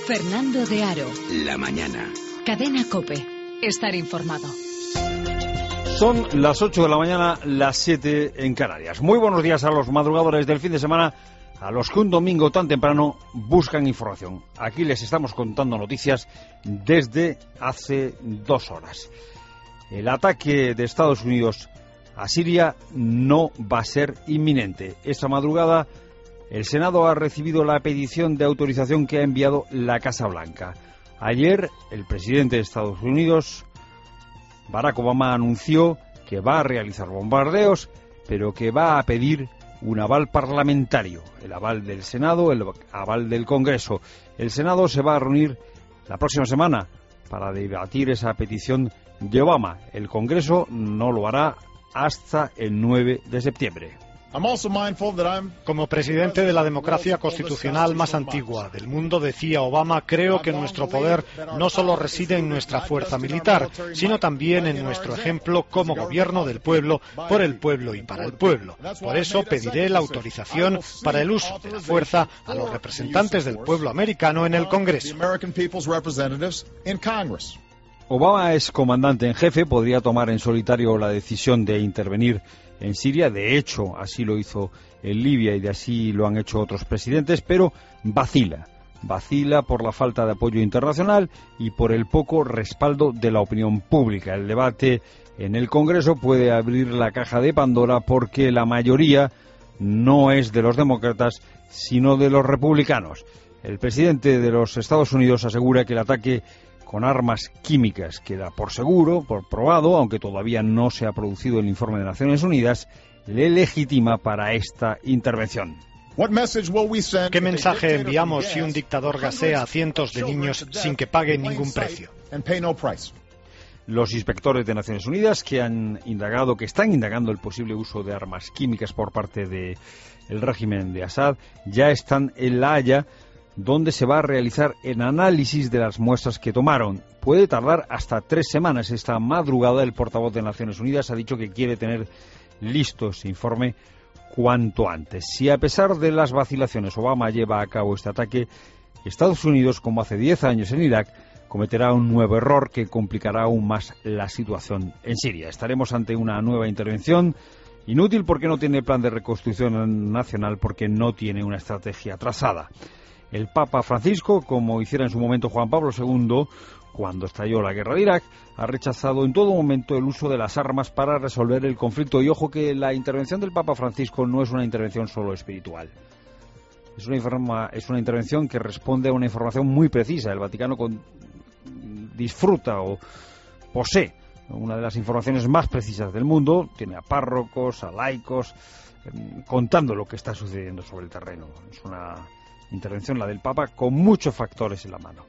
Fernando de Aro. La mañana. Cadena COPE. Estar informado. Son las 8 de la mañana, las 7 en Canarias. Muy buenos días a los madrugadores del fin de semana, a los que un domingo tan temprano buscan información. Aquí les estamos contando noticias desde hace 2 horas. El ataque de Estados Unidos a Siria no va a ser inminente. Esta madrugada el Senado ha recibido la petición de autorización que ha enviado la Casa Blanca. Ayer el presidente de Estados Unidos, Barack Obama, anunció que va a realizar bombardeos, pero que va a pedir un aval parlamentario, el aval del Senado, el aval del Congreso. El Senado se va a reunir la próxima semana para debatir esa petición de Obama. El Congreso no lo hará hasta el 9 de septiembre. Como presidente de la democracia constitucional más antigua del mundo, decía Obama, creo que nuestro poder no solo reside en nuestra fuerza militar, sino también en nuestro ejemplo como gobierno del pueblo, por el pueblo y para el pueblo. Por eso pediré la autorización para el uso de la fuerza a los representantes del pueblo americano en el Congreso. Obama es comandante en jefe, podría tomar en solitario la decisión de intervenir en Siria. De hecho, así lo hizo en Libia y así lo han hecho otros presidentes, pero vacila por la falta de apoyo internacional y por el poco respaldo de la opinión pública. El debate en el Congreso puede abrir la caja de Pandora porque la mayoría no es de los demócratas, sino de los republicanos. El presidente de los Estados Unidos asegura que el ataque con armas químicas queda por seguro, por probado, aunque todavía no se ha producido el informe de Naciones Unidas, le legitima para esta intervención. ¿Qué mensaje enviamos si un dictador gasea a cientos de niños sin que paguen ningún precio? Los inspectores de Naciones Unidas que están indagando el posible uso de armas químicas por parte del régimen de Assad ya están en La Haya, donde se va a realizar el análisis de las muestras que tomaron. Puede tardar hasta 3 semanas. Esta madrugada el portavoz de Naciones Unidas ha dicho que quiere tener listo ese informe cuanto antes. Si a pesar de las vacilaciones Obama lleva a cabo este ataque, Estados Unidos, como hace 10 años en Irak, cometerá un nuevo error que complicará aún más la situación en Siria. Estaremos ante una nueva intervención inútil porque no tiene plan de reconstrucción nacional, porque no tiene una estrategia trazada. El Papa Francisco, como hiciera en su momento Juan Pablo II, cuando estalló la guerra de Irak, ha rechazado en todo momento el uso de las armas para resolver el conflicto. Y ojo que la intervención del Papa Francisco no es una intervención solo espiritual. Es una intervención que responde a una información muy precisa. El Vaticano disfruta o posee una de las informaciones más precisas del mundo. Tiene a párrocos, a laicos, contando lo que está sucediendo sobre el terreno. Es una intervención, la del Papa, con muchos factores en la mano.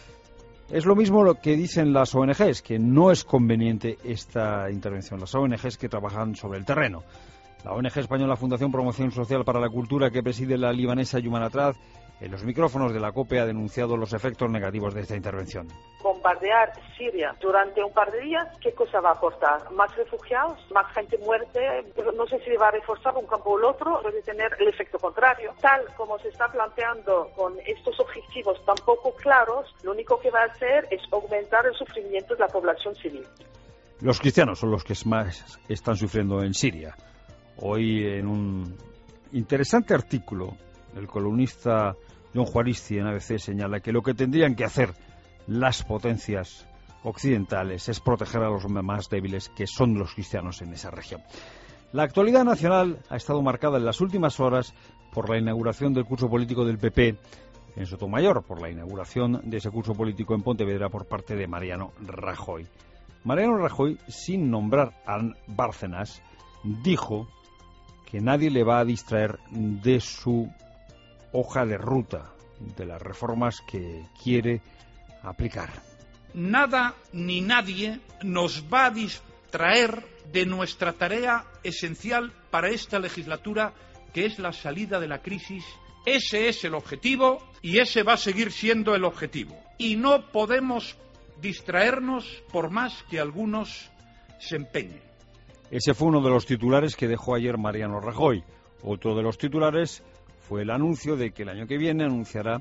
Es lo mismo lo que dicen las ONGs, que no es conveniente esta intervención. Las ONGs que trabajan sobre el terreno. La ONG española Fundación Promoción Social para la Cultura, que preside la libanesa Yumana Trad, en los micrófonos de la COPE ha denunciado los efectos negativos de esta intervención. Bombardear Siria durante un par de días, ¿qué cosa va a aportar? ¿Más refugiados? ¿Más gente muerta? No sé si va a reforzar un campo o el otro, puede tener el efecto contrario. Tal como se está planteando con estos objetivos tan poco claros, lo único que va a hacer es aumentar el sufrimiento de la población civil. Los cristianos son los que más están sufriendo en Siria. Hoy, en un interesante artículo, el columnista John Juaristi en ABC señala que lo que tendrían que hacer las potencias occidentales es proteger a los más débiles, que son los cristianos en esa región. La actualidad nacional ha estado marcada en las últimas horas por la inauguración del curso político del PP en Sotomayor, por la inauguración de ese curso político en Pontevedra por parte de Mariano Rajoy. Mariano Rajoy, sin nombrar a Bárcenas, dijo que nadie le va a distraer de su hoja de ruta, de las reformas que quiere aplicar. Nada ni nadie nos va a distraer de nuestra tarea esencial para esta legislatura, que es la salida de la crisis. Ese es el objetivo y ese va a seguir siendo el objetivo. Y no podemos distraernos por más que algunos se empeñen. Ese fue uno de los titulares que dejó ayer Mariano Rajoy. Otro de los titulares fue el anuncio de que el año que viene anunciará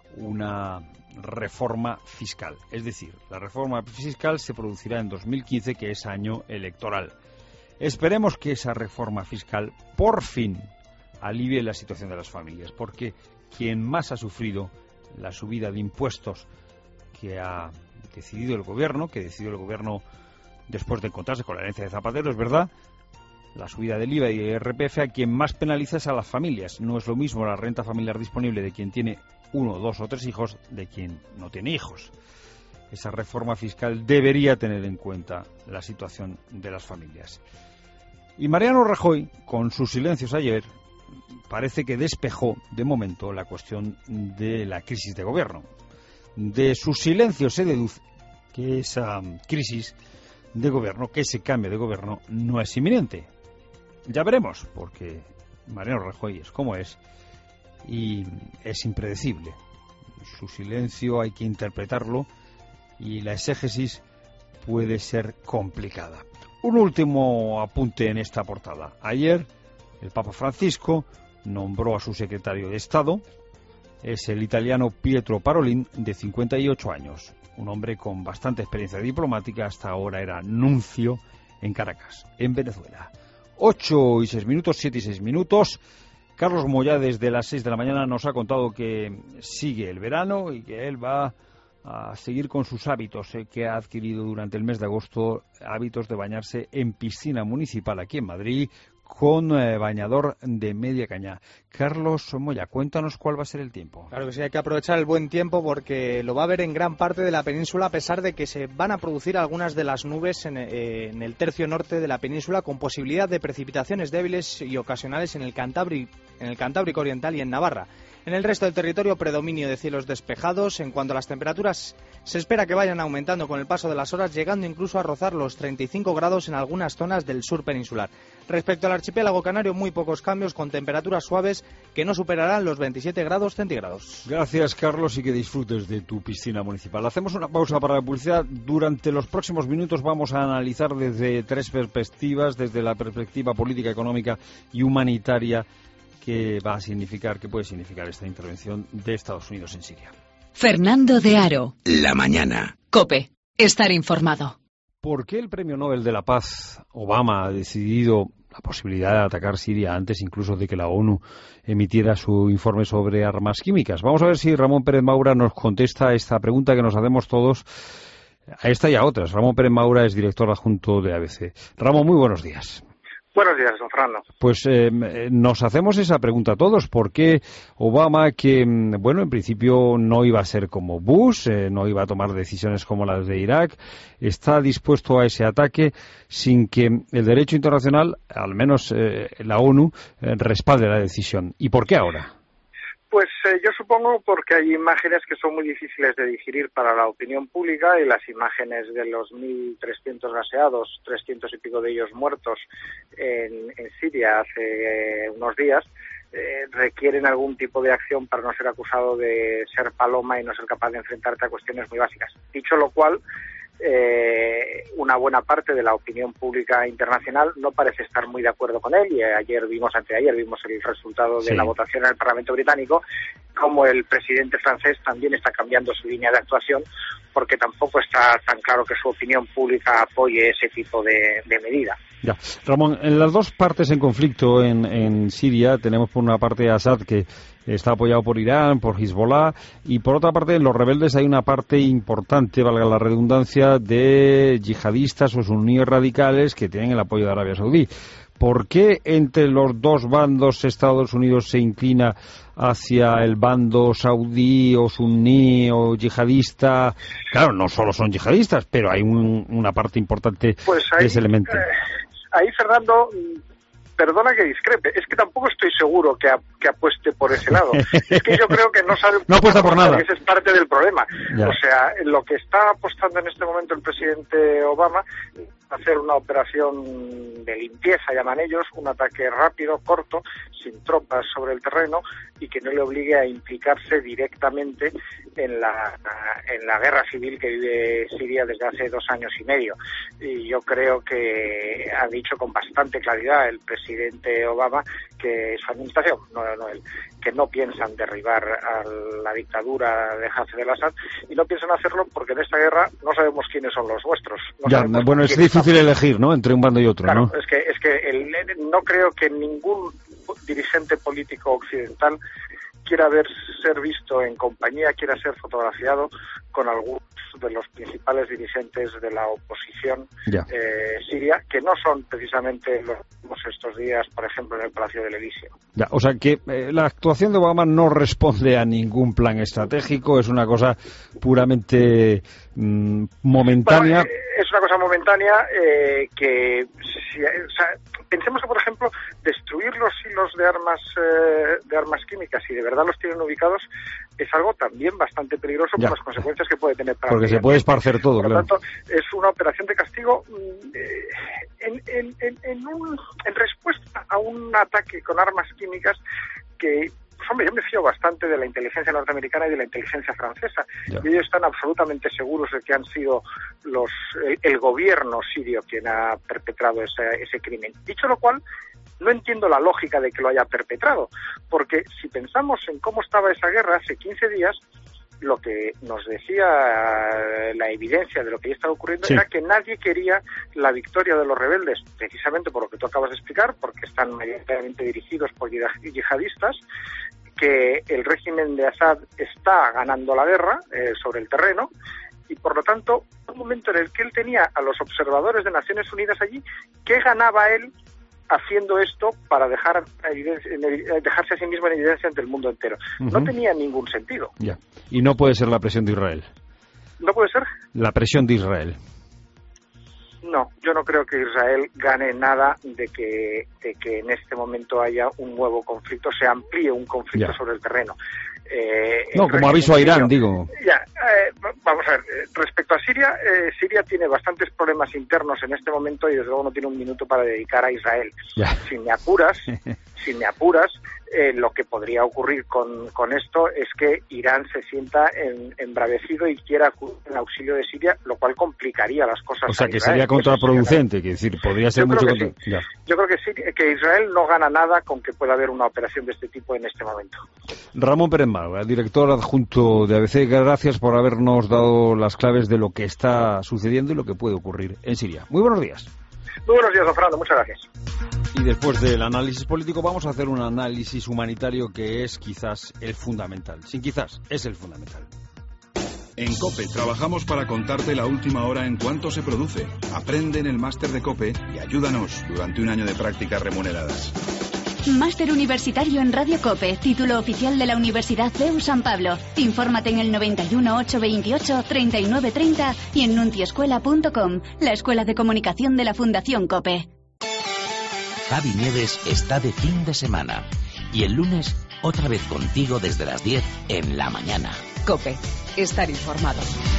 una reforma fiscal. Es decir, la reforma fiscal se producirá en 2015, que es año electoral. Esperemos que esa reforma fiscal por fin alivie la situación de las familias, porque quien más ha sufrido la subida de impuestos que ha decidido el gobierno, después de encontrarse con la herencia de Zapatero, es verdad, la subida del IVA y del IRPF, a quien más penaliza es a las familias. No es lo mismo la renta familiar disponible de quien tiene 1, 2 o 3 hijos de quien no tiene hijos. Esa reforma fiscal debería tener en cuenta la situación de las familias. Y Mariano Rajoy, con sus silencios ayer, parece que despejó de momento la cuestión de la crisis de gobierno. De sus silencios se deduce que esa crisis de gobierno, que ese cambio de gobierno no es inminente. Ya veremos, porque Mariano Rajoy es como es y es impredecible. Su silencio hay que interpretarlo y la exégesis puede ser complicada. Un último apunte en esta portada. Ayer el Papa Francisco nombró a su secretario de Estado. Es el italiano Pietro Parolin, de 58 años. Un hombre con bastante experiencia diplomática. Hasta ahora era nuncio en Caracas, en Venezuela. 8 y 6 minutos, 7 y 6 minutos. Carlos Moyá, desde las 6 de la mañana, nos ha contado que sigue el verano y que él va a seguir con sus hábitos que ha adquirido durante el mes de agosto, hábitos de bañarse en piscina municipal aquí en Madrid, con bañador de media caña. Carlos Moya, cuéntanos cuál va a ser el tiempo. Claro que sí, hay que aprovechar el buen tiempo porque lo va a haber en gran parte de la península, a pesar de que se van a producir algunas de las nubes en el tercio norte de la península, con posibilidad de precipitaciones débiles y ocasionales en el Cantábrico Oriental y en Navarra. En el resto del territorio, predominio de cielos despejados. En cuanto a las temperaturas, se espera que vayan aumentando con el paso de las horas, llegando incluso a rozar los 35 grados en algunas zonas del sur peninsular. Respecto al archipiélago canario, muy pocos cambios, con temperaturas suaves que no superarán los 27 grados centígrados. Gracias, Carlos, y que disfrutes de tu piscina municipal. Hacemos una pausa para la publicidad. Durante los próximos minutos vamos a analizar desde 3 perspectivas, desde la perspectiva política, económica y humanitaria, qué puede significar esta intervención de Estados Unidos en Siria. Fernando de Aro. La mañana. COPE. Estar informado. ¿Por qué el Premio Nobel de la Paz, Obama, ha decidido la posibilidad de atacar Siria antes incluso de que la ONU emitiera su informe sobre armas químicas? Vamos a ver si Ramón Pérez Maura nos contesta a esta pregunta que nos hacemos todos, a esta y a otras. Ramón Pérez Maura es director adjunto de ABC. Ramón, muy buenos días. Buenos días, don Fernando. Pues nos hacemos esa pregunta todos. ¿Por qué Obama, que, bueno, en principio no iba a ser como Bush, no iba a tomar decisiones como las de Irak, está dispuesto a ese ataque sin que el derecho internacional, al menos la ONU, respalde la decisión? ¿Y por qué ahora? Pues yo supongo porque hay imágenes que son muy difíciles de digerir para la opinión pública, y las imágenes de los 1.300 gaseados, 300 y pico de ellos muertos en Siria hace unos días, requieren algún tipo de acción para no ser acusado de ser paloma y no ser capaz de enfrentarte a cuestiones muy básicas. Dicho lo cual, una buena parte de la opinión pública internacional no parece estar muy de acuerdo con él, y anteayer vimos el resultado de la votación en el Parlamento británico, como el presidente francés también está cambiando su línea de actuación, porque tampoco está tan claro que su opinión pública apoye ese tipo de medida. Ya. Ramón, en las dos partes en conflicto en Siria tenemos por una parte a Assad, que está apoyado por Irán, por Hezbollah, y por otra parte en los rebeldes hay una parte importante, valga la redundancia, de yihadistas o suníes radicales que tienen el apoyo de Arabia Saudí. ¿Por qué entre los dos bandos Estados Unidos se inclina hacia el bando saudí o suní o yihadista? Claro, no solo son yihadistas, pero hay una parte importante de ese elemento. Ahí, Fernando, perdona que discrepe, es que tampoco estoy seguro que apueste por ese lado. Es que yo creo que no sabe... No apuesta por nada. Ese es parte del problema. Ya. O sea, lo que está apostando en este momento el presidente Obama, hacer una operación de limpieza, llaman ellos, un ataque rápido, corto, sin tropas sobre el terreno, y que no le obligue a implicarse directamente en la guerra civil que vive Siria desde hace 2 años y medio. Y yo creo que ha dicho con bastante claridad el presidente Obama que su administración, no él, que no piensan derribar a la dictadura de Hafez al-Assad, y no piensan hacerlo porque en esta guerra no sabemos quiénes son los vuestros. Bueno, es difícil elegir, ¿no?, entre un bando y otro, claro, ¿no? Es que no creo que ningún dirigente político occidental quiera ser visto en compañía, quiera ser fotografiado con algunos de los principales dirigentes de la oposición siria, que no son precisamente los estos días, por ejemplo, en el Palacio del Elíseo. O sea que la actuación de Obama no responde a ningún plan estratégico, es una cosa puramente momentánea. Bueno, es una cosa momentánea que... pensemos que, por ejemplo, destruir los hilos de armas químicas, si de verdad los tienen ubicados, es algo también bastante peligroso por las consecuencias que puede tener para porque se puede esparcer todo, por lo tanto, es una operación de castigo en respuesta a un ataque con armas químicas que... Hombre, yo me fío bastante de la inteligencia norteamericana y de la inteligencia francesa. Y ellos están absolutamente seguros de que han sido el gobierno sirio quien ha perpetrado ese crimen. Dicho lo cual, no entiendo la lógica de que lo haya perpetrado, porque si pensamos en cómo estaba esa guerra hace 15 días, lo que nos decía la evidencia de lo que ya estaba ocurriendo era que nadie quería la victoria de los rebeldes, precisamente por lo que tú acabas de explicar, porque están mayoritariamente dirigidos por yihadistas, que el régimen de Assad está ganando la guerra sobre el terreno, y por lo tanto, un momento en el que él tenía a los observadores de Naciones Unidas allí, ¿qué ganaba él haciendo esto para dejarse a sí mismo en evidencia ante el mundo entero? No tenía ningún sentido. Y no puede ser la presión de Israel. ¿No puede ser? La presión de Israel. No, yo no creo que Israel gane nada de que en este momento haya un nuevo conflicto, se amplíe un conflicto sobre el terreno. Como aviso a Irán, digo. Vamos a ver, respecto a Siria, Siria tiene bastantes problemas internos en este momento y desde luego no tiene un minuto para dedicar a Israel. Si me apuras, lo que podría ocurrir con esto es que Irán se sienta embravecido y quiera acudir en auxilio de Siria, lo cual complicaría las cosas. O sea, que sería contraproducente, que decir, podría ser mucho... Yo creo que Israel no gana nada con que pueda haber una operación de este tipo en este momento. Ramón Pérez Malva, director adjunto de ABC, gracias por habernos dado las claves de lo que está sucediendo y lo que puede ocurrir en Siria. Muy buenos días. Muy buenos días, don Fernando, muchas gracias. Y después del análisis político vamos a hacer un análisis humanitario que es quizás el fundamental. Es el fundamental. En COPE trabajamos para contarte la última hora en cuánto se produce. Aprende en el máster de COPE y ayúdanos durante un año de prácticas remuneradas. Máster Universitario en Radio COPE, título oficial de la Universidad CEU San Pablo. Infórmate en el 91 828 3930 y en nuntiescuela.com, la escuela de comunicación de la Fundación COPE. Javi Nieves está de fin de semana y el lunes otra vez contigo desde las 10 en la mañana. COPE, estar informado.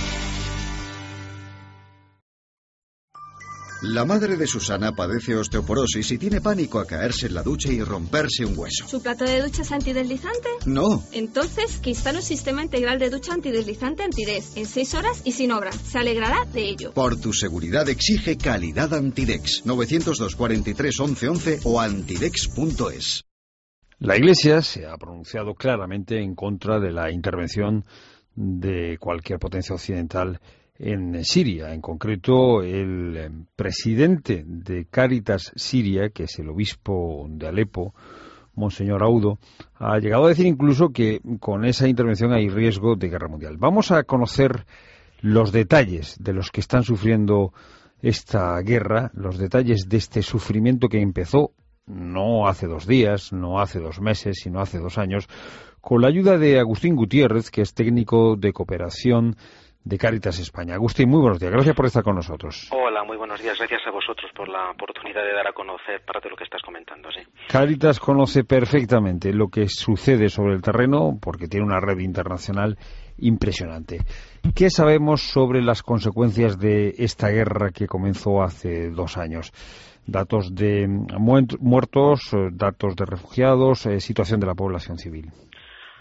La madre de Susana padece osteoporosis y tiene pánico a caerse en la ducha y romperse un hueso. ¿Su plato de ducha es antideslizante? No. Entonces, Cristano Sistema Integral de Ducha Antideslizante Antidex, en 6 horas y sin obra. Se alegrará de ello. Por tu seguridad exige calidad Antidex. 902 43 11 11 o antidex.es. La Iglesia se ha pronunciado claramente en contra de la intervención de cualquier potencia occidental en Siria. En concreto, el presidente de Cáritas Siria, que es el obispo de Alepo, Monseñor Audo, ha llegado a decir incluso que con esa intervención hay riesgo de guerra mundial. Vamos a conocer los detalles de los que están sufriendo esta guerra, los detalles de este sufrimiento que empezó no hace 2 días, no hace 2 meses, sino hace 2 años, con la ayuda de Agustín Gutiérrez, que es técnico de cooperación de Cáritas España. Agustín, muy buenos días. Gracias por estar con nosotros. Hola, muy buenos días. Gracias a vosotros por la oportunidad de dar a conocer parte de lo que estás comentando. Sí. Cáritas conoce perfectamente lo que sucede sobre el terreno porque tiene una red internacional impresionante. ¿Qué sabemos sobre las consecuencias de esta guerra que comenzó hace 2 años? Datos de muertos, datos de refugiados, situación de la población civil.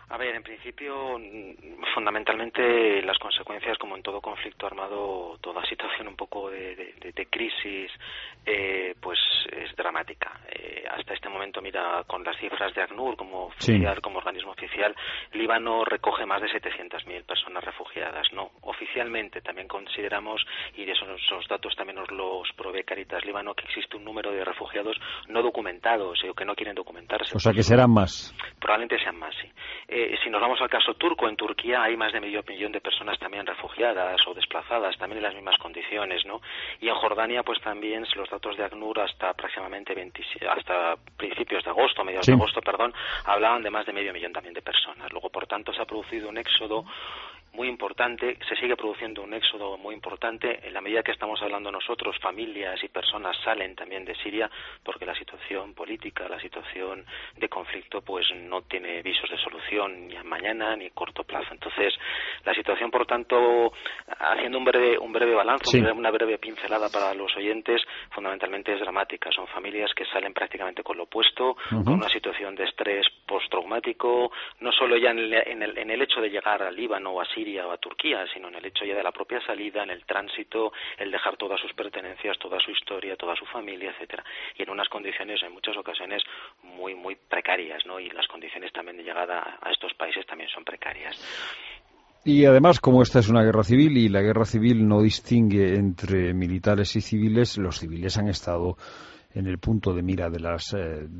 A ver, en principio, fundamentalmente las consecuencias, como en todo conflicto armado, toda situación un poco de crisis, pues es dramática. Hasta este momento, mira, con las cifras de ACNUR como oficial, como organismo oficial, Líbano recoge más de 700.000 personas refugiadas, ¿no? Oficialmente también consideramos, y esos datos también nos los provee Caritas Líbano, que existe un número de refugiados no documentados o que no quieren documentarse. O sea, que serán más. Probablemente sean más, sí. Si nos vamos al caso turco, en Turquía hay más de medio millón de personas también refugiadas o desplazadas, también en las mismas condiciones, ¿no? Y en Jordania, pues también, si los datos de ACNUR hasta aproximadamente hasta principios de agosto, mediados de agosto, hablaban de más de medio millón también de personas. Luego, por tanto, se ha producido un éxodo muy importante, se sigue produciendo un éxodo muy importante en la medida que estamos hablando nosotros, familias y personas salen también de Siria porque la situación política, la situación de conflicto pues no tiene visos de solución ni a mañana ni a corto plazo. Entonces, la situación, por tanto, haciendo un breve balance, una breve pincelada para los oyentes, fundamentalmente es dramática. Son familias que salen prácticamente con lo opuesto, con una situación de estrés postraumático, no solo ya en el hecho de llegar a Líbano o a Siria o a Turquía, sino en el hecho ya de la propia salida, en el tránsito, el dejar todas sus pertenencias, toda su historia, toda su familia, etcétera, y en unas condiciones en muchas ocasiones muy muy precarias, ¿no? Y las condiciones también de llegada a estos países también son precarias. Y además, como esta es una guerra civil y la guerra civil no distingue entre militares y civiles, los civiles han estado en el punto de mira de las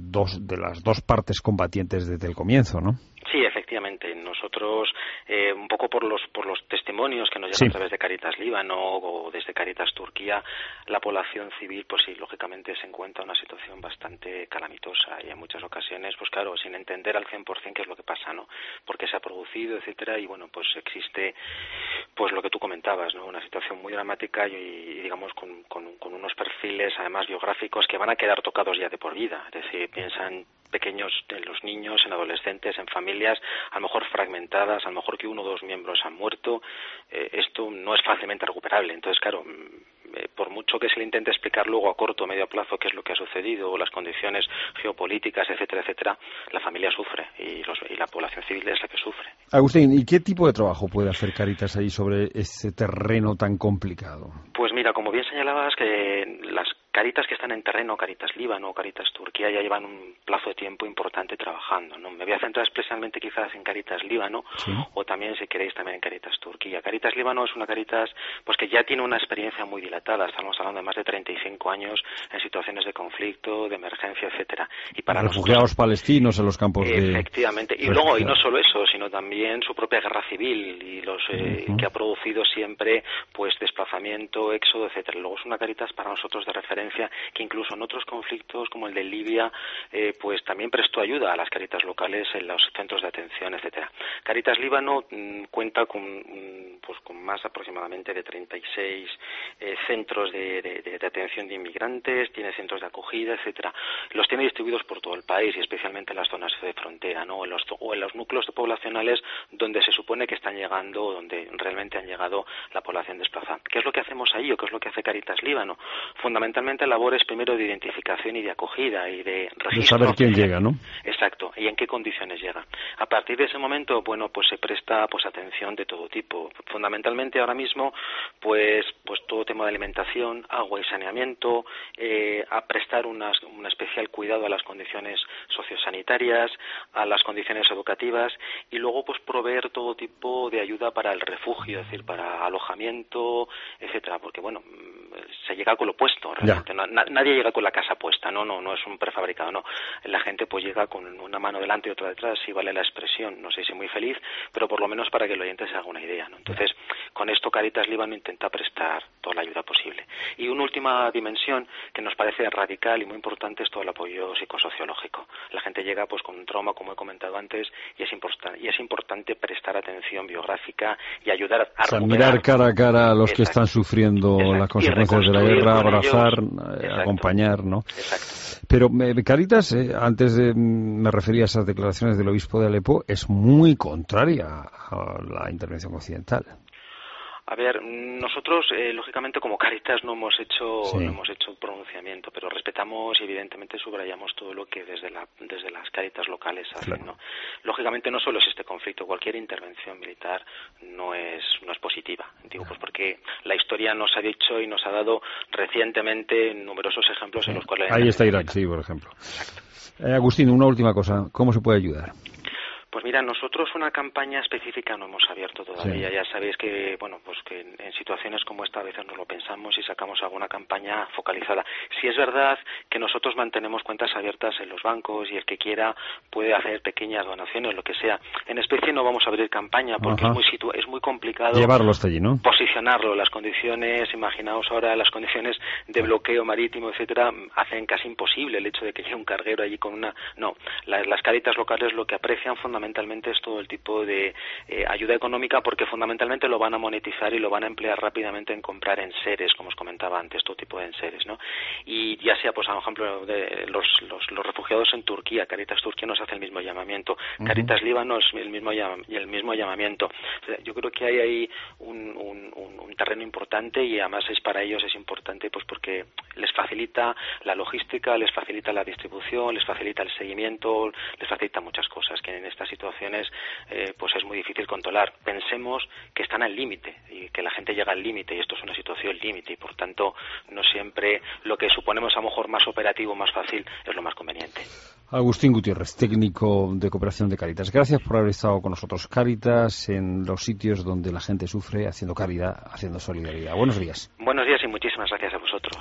dos partes combatientes desde el comienzo, ¿no? Sí, efectivamente. Nosotros, un poco por los testimonios que nos llegan a través de Caritas Líbano o desde Caritas Turquía, la población civil, pues sí, lógicamente se encuentra en una situación bastante calamitosa y en muchas ocasiones, pues claro, sin entender al 100% qué es lo que pasa, ¿no? Por qué se ha producido, etcétera, y bueno, pues existe, pues lo que tú comentabas, ¿no? Una situación muy dramática y digamos, con unos perfiles, además biográficos, que van a quedar tocados ya de por vida. Es decir, piensan pequeños, en los niños, en adolescentes, en familias, a lo mejor fragmentadas, a lo mejor que uno o dos miembros han muerto. Esto no es fácilmente recuperable. Entonces, claro, por mucho que se le intente explicar luego a corto o medio plazo qué es lo que ha sucedido, o las condiciones geopolíticas, etcétera, etcétera, la familia sufre y la población civil es la que sufre. Agustín, ¿y qué tipo de trabajo puede hacer Caritas ahí sobre ese terreno tan complicado? Pues mira, como bien señalabas, que las Caritas que están en terreno, Caritas Líbano, Caritas Turquía, ya llevan un plazo de tiempo importante trabajando, ¿no? Me voy a centrar especialmente quizás en Caritas Líbano, o también, si queréis, también en Caritas Turquía. Caritas Líbano es una Caritas pues que ya tiene una experiencia muy dilatada. Estamos hablando de más de 35 años en situaciones de conflicto, de emergencia, etcétera. Y para refugiados palestinos en los campos de... Efectivamente. Y luego, y no solo eso, sino también su propia guerra civil y los que ha producido siempre pues desplazamiento, éxodo, etcétera. Luego es una Caritas para nosotros de referencia que incluso en otros conflictos como el de Libia pues también prestó ayuda a las Caritas locales en los centros de atención, etcétera. Caritas Líbano cuenta con más aproximadamente de 36 centros de atención de inmigrantes, tiene centros de acogida, etcétera. Los tiene distribuidos por todo el país y especialmente en las zonas de frontera, ¿no? O en los núcleos poblacionales donde se supone que están llegando, donde realmente han llegado la población desplazada. ¿Qué es lo que hacemos ahí o qué es lo que hace Caritas Líbano? Fundamentalmente labores primero de identificación y de acogida y de registro. De saber quién llega, ¿no? Exacto, y en qué condiciones llega. A partir de ese momento, bueno, pues se presta pues atención de todo tipo. Fundamentalmente ahora mismo, pues todo tema de alimentación, agua y saneamiento, a prestar un especial cuidado a las condiciones sociosanitarias, a las condiciones educativas y luego pues proveer todo tipo de ayuda para el refugio, es decir, para alojamiento, etcétera, porque bueno, se llega con lo puesto, realmente. Nadie llega con la casa puesta, no es un prefabricado, no. La gente pues llega con una mano delante y otra detrás, si vale la expresión, no sé si muy feliz, pero por lo menos para que el oyente se haga una idea, ¿no? Entonces, con esto Caritas Líbano intenta prestar toda la ayuda posible. Y una última dimensión que nos parece radical y muy importante es todo el apoyo psicosociológico. La gente llega pues con un trauma, como he comentado antes, y es importante prestar atención biográfica y ayudar a recuperar. Mirar cara a cara a los que están sufriendo las consecuencias de la guerra, abrazar, acompañar, ¿no? Exacto. Pero Caritas, me refería a esas declaraciones del obispo de Alepo, es muy contraria a la intervención occidental. A ver, nosotros, lógicamente, como Cáritas no hemos hecho pronunciamiento, pero respetamos y evidentemente subrayamos todo lo que desde las Cáritas locales hacen, claro. ¿no? Lógicamente no solo es este conflicto, cualquier intervención militar no es positiva. Digo, pues porque la historia nos ha dicho y nos ha dado recientemente numerosos ejemplos en los cuales... Ahí está Irak, sí, por ejemplo. Exacto. Agustín, una última cosa. ¿Cómo se puede ayudar? Pues mira, nosotros una campaña específica no hemos abierto todavía. Sí. Ya sabéis que, pues que en situaciones como esta a veces nos lo pensamos y sacamos alguna campaña focalizada. Sí es verdad que nosotros mantenemos cuentas abiertas en los bancos y el que quiera puede hacer pequeñas donaciones, lo que sea. En especie no vamos a abrir campaña porque es muy complicado llevarlo hasta allí, ¿no? Posicionarlo. Las condiciones, imaginaos ahora, las condiciones de bloqueo marítimo, etcétera, hacen casi imposible el hecho de que llegue un carguero allí con una... No, las Cáritas locales lo que aprecian fundamentalmente es todo el tipo de ayuda económica porque fundamentalmente lo van a monetizar y lo van a emplear rápidamente en comprar enseres, como os comentaba antes, todo tipo de enseres, ¿no? Y ya sea, pues, por ejemplo, de los refugiados en Turquía, Cáritas Turquía nos hace el mismo llamamiento, Cáritas Líbano es el mismo llamamiento. O sea, yo creo que hay ahí un terreno importante y además para ellos es importante pues porque les facilita la logística, les facilita la distribución, les facilita el seguimiento, les facilita muchas cosas que en estas situaciones pues es muy difícil controlar. Pensemos que están al límite y que la gente llega al límite y esto es una situación límite y por tanto no siempre lo que suponemos a lo mejor más operativo, más fácil es lo más conveniente. Agustín Gutiérrez, técnico de cooperación de Cáritas. Gracias por haber estado con nosotros. Cáritas en los sitios donde la gente sufre, haciendo caridad, haciendo solidaridad. Buenos días. Buenos días y muchísimas gracias a vosotros.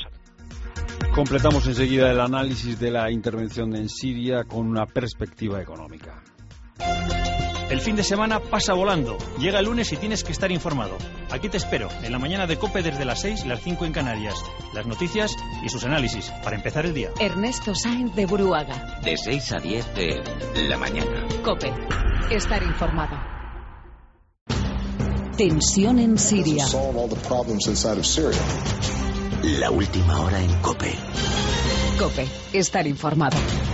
Completamos enseguida el análisis de la intervención en Siria con una perspectiva económica. El fin de semana pasa volando. Llega el lunes y tienes que estar informado. Aquí te espero, en la mañana de COPE desde las 6 y las 5 en Canarias. Las noticias y sus análisis, para empezar el día. Ernesto Sáenz de Buruaga. De 6 a 10 de la mañana. COPE. Estar informado. Tensión en Siria. La última hora en COPE. COPE. Estar informado.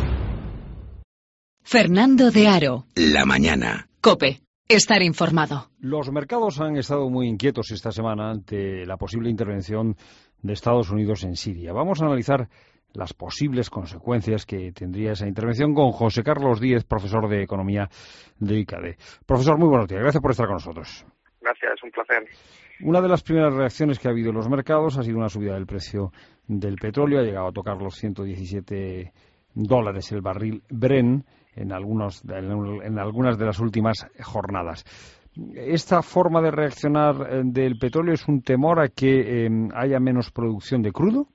Fernando de Aro. La mañana. COPE. Estar informado. Los mercados han estado muy inquietos esta semana ante la posible intervención de Estados Unidos en Siria. Vamos a analizar las posibles consecuencias que tendría esa intervención con José Carlos Díez, profesor de Economía de ICADE. Profesor, muy buenos días. Gracias por estar con nosotros. Gracias, un placer. Una de las primeras reacciones que ha habido en los mercados ha sido una subida del precio del petróleo. Ha llegado a tocar los $117 el barril Brent en algunas de las últimas jornadas. ¿Esta forma de reaccionar del petróleo es un temor a que haya menos producción de crudo?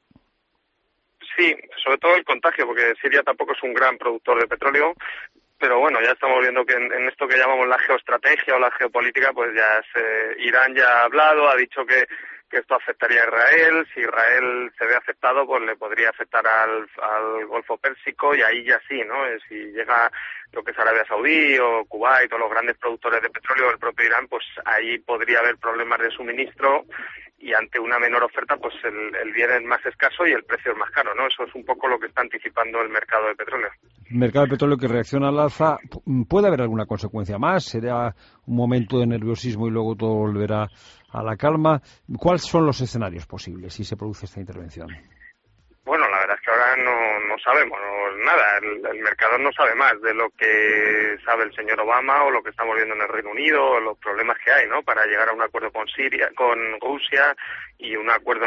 Sí, sobre todo el contagio, porque Siria tampoco es un gran productor de petróleo, pero bueno, ya estamos viendo que en esto que llamamos la geoestrategia o la geopolítica, pues ya Irán ya ha hablado, ha dicho que esto afectaría a Israel. Si Israel se ve afectado, pues le podría afectar al Golfo Pérsico y ahí ya sí, ¿no? Si llega lo que es Arabia Saudí o Kuwait o los grandes productores de petróleo o el propio Irán, pues ahí podría haber problemas de suministro y ante una menor oferta, pues el bien es más escaso y el precio es más caro, ¿no? Eso es un poco lo que está anticipando el mercado de petróleo. El mercado de petróleo que reacciona al alza, ¿puede haber alguna consecuencia más? ¿Será un momento de nerviosismo y luego todo volverá a la calma? ¿Cuáles son los escenarios posibles si se produce esta intervención? Bueno, la verdad es que ahora no sabemos nada. El mercado no sabe más de lo que sabe el señor Obama o lo que estamos viendo en el Reino Unido o los problemas que hay, ¿no? Para llegar a un acuerdo con Rusia y un acuerdo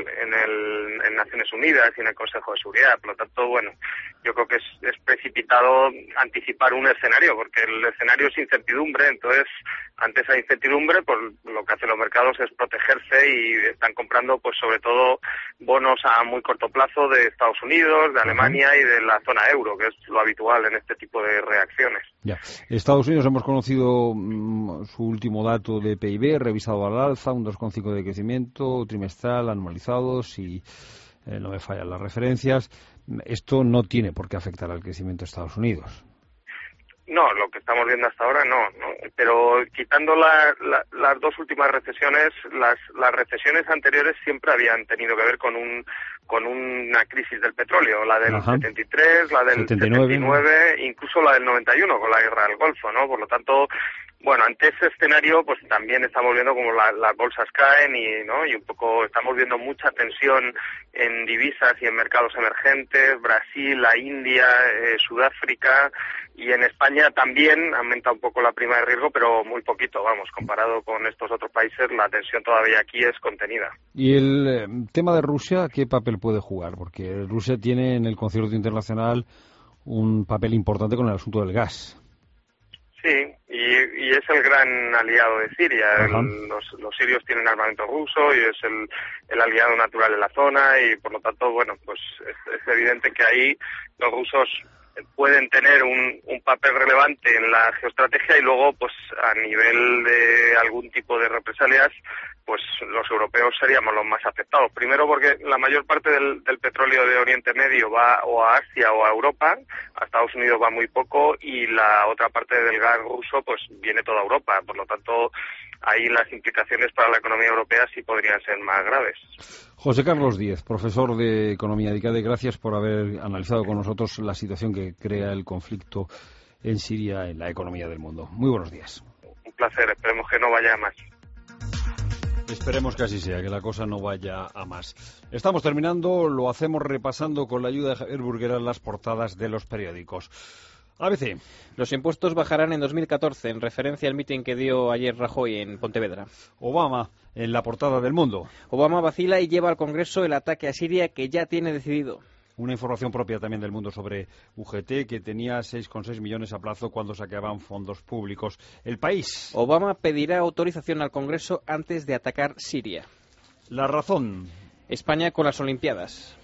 en Naciones Unidas y en el Consejo de Seguridad. Por lo tanto, bueno, yo creo que es precipitado anticipar un escenario, porque el escenario es incertidumbre. Entonces, ante esa incertidumbre, pues lo que hacen los mercados es protegerse y están comprando, pues sobre todo, bonos a muy corto plazo de Estados Unidos, de Alemania y de la zona euro, que es lo habitual en este tipo de reacciones. Ya. Estados Unidos, hemos conocido su último dato de PIB, revisado al alza, un 2,5 de crecimiento trimestral, anualizados, y no me fallan las referencias. Esto no tiene por qué afectar al crecimiento de Estados Unidos. No, lo que estamos viendo hasta ahora no. Pero quitando las dos últimas recesiones, las recesiones anteriores siempre habían tenido que ver con una crisis del petróleo, la del 73, la del 79, incluso la del 91 con la guerra del Golfo, ¿no? Por lo tanto, Bueno, ante ese escenario, pues también estamos viendo como las bolsas caen y un poco estamos viendo mucha tensión en divisas y en mercados emergentes, Brasil, la India, Sudáfrica, y en España también aumenta un poco la prima de riesgo, pero muy poquito, vamos, comparado con estos otros países, la tensión todavía aquí es contenida. ¿Y el tema de Rusia, qué papel puede jugar? Porque Rusia tiene en el concierto internacional un papel importante con el asunto del gas. Sí, y es el gran aliado de Siria. Los sirios tienen armamento ruso y es el aliado natural en la zona y por lo tanto, bueno, pues es evidente que ahí los rusos pueden tener un papel relevante en la geoestrategia y luego, pues a nivel de algún tipo de represalias, pues los europeos seríamos los más afectados. Primero porque la mayor parte del petróleo de Oriente Medio va o a Asia o a Europa, a Estados Unidos va muy poco y la otra parte del gas ruso pues viene toda Europa. Por lo tanto, ahí las implicaciones para la economía europea sí podrían ser más graves. José Carlos Díez, profesor de Economía de ICADE, gracias por haber analizado con nosotros la situación que crea el conflicto en Siria en la economía del mundo. Muy buenos días. Un placer, esperemos que no vaya a más. Esperemos que así sea, que la cosa no vaya a más. Estamos terminando, lo hacemos repasando con la ayuda de Javier Burguera las portadas de los periódicos. ABC. Los impuestos bajarán en 2014, en referencia al mitin que dio ayer Rajoy en Pontevedra. Obama, en la portada del Mundo. Obama vacila y lleva al Congreso el ataque a Siria que ya tiene decidido. Una información propia también del Mundo sobre UGT, que tenía 6,6 millones a plazo cuando saqueaban fondos públicos. El País. Obama pedirá autorización al Congreso antes de atacar Siria. La Razón. España con las Olimpiadas.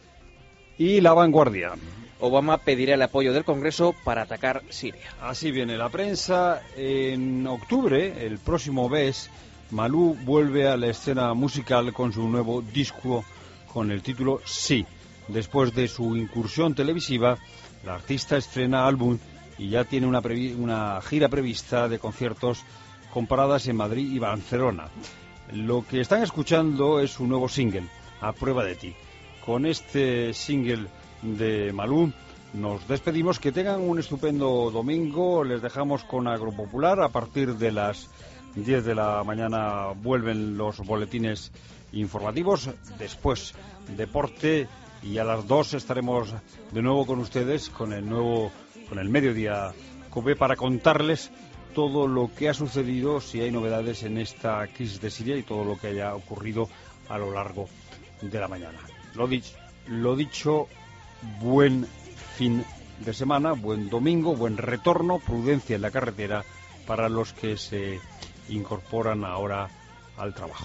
Y La Vanguardia. Obama pedirá el apoyo del Congreso para atacar Siria. Así viene la prensa. En octubre, el próximo mes, Malú vuelve a la escena musical con su nuevo disco con el título Sí. Después de su incursión televisiva, la artista estrena álbum y ya tiene una gira prevista de conciertos con paradas en Madrid y Barcelona. Lo que están escuchando es su nuevo single, A Prueba de Ti. Con este single de Malú nos despedimos. Que tengan un estupendo domingo. Les dejamos con Agropopular. A partir de las 10 de la mañana vuelven los boletines informativos. Después deporte. Y a las 2 estaremos de nuevo con ustedes con el Mediodía COPE para contarles todo lo que ha sucedido, si hay novedades en esta crisis de Siria y todo lo que haya ocurrido a lo largo de la mañana. Lo dicho, buen fin de semana, buen domingo, buen retorno, prudencia en la carretera para los que se incorporan ahora al trabajo.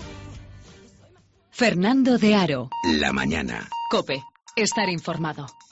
Fernando de Aro. La mañana. COPE. Estar informado.